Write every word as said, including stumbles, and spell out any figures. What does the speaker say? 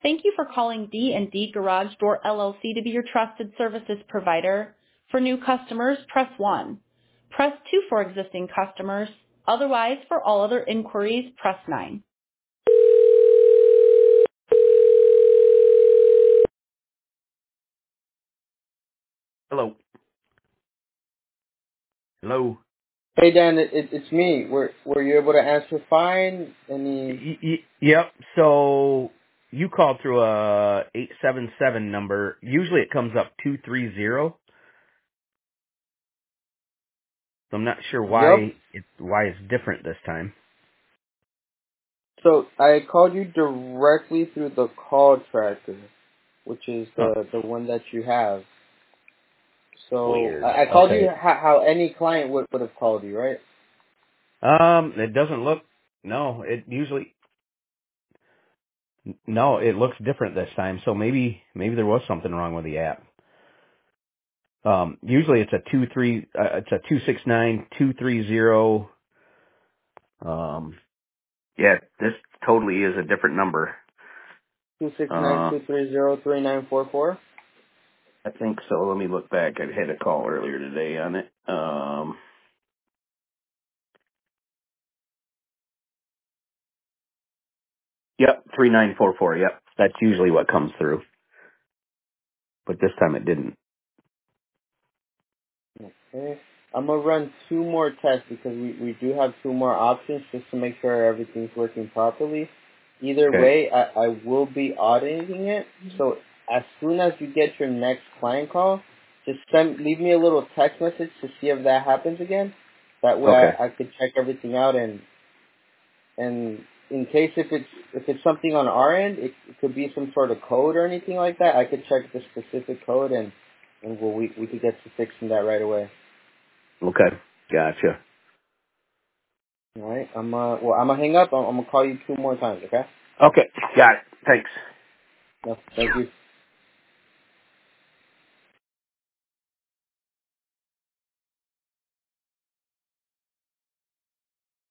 Thank you for calling D and D Garage Door L L C to be your trusted services provider. For new customers, press one. Press two for existing customers. Otherwise, for all other inquiries, press nine. Hello. Hello. Hey Dan, it, it, it's me. Were Were you able to answer fine? Any? Y- y- yep. So you called through a eight seven seven number. Usually it comes up two three zero. So I'm not sure Yep. why it why it's different this time. So I called you directly through the call tracker, which is Huh. the the one that you have. So Weird. I, I called you Okay. how, how any client would would have called you, right? Um, it doesn't look. No, it usually. No, it looks different this time. So maybe maybe there was something wrong with the app. Um, usually it's a two three. Uh, it's a two six nine two three zero. Um, yeah, this totally is a different number. Two six nine Uh, two three zero three nine four four. I think so. Let me look back. I had a call earlier today on it. Um, yep, three nine four four. Yep, that's usually what comes through, but this time it didn't. Okay. I'm gonna run two more tests because we, we do have two more options just to make sure everything's working properly. Either Okay. way, I, I will be auditing it. So as soon as you get your next client call, just send leave me a little text message to see if that happens again. That way Okay. I, I could check everything out and and in case if it's if it's something on our end, it, it could be some sort of code or anything like that. I could check the specific code and and we'll, we we could get to fixing that right away. Okay. Gotcha. All right. I'm uh. Well, I'm gonna hang up. I'm, I'm gonna call you two more times. Okay. Okay. Got it. Thanks. No, thank you.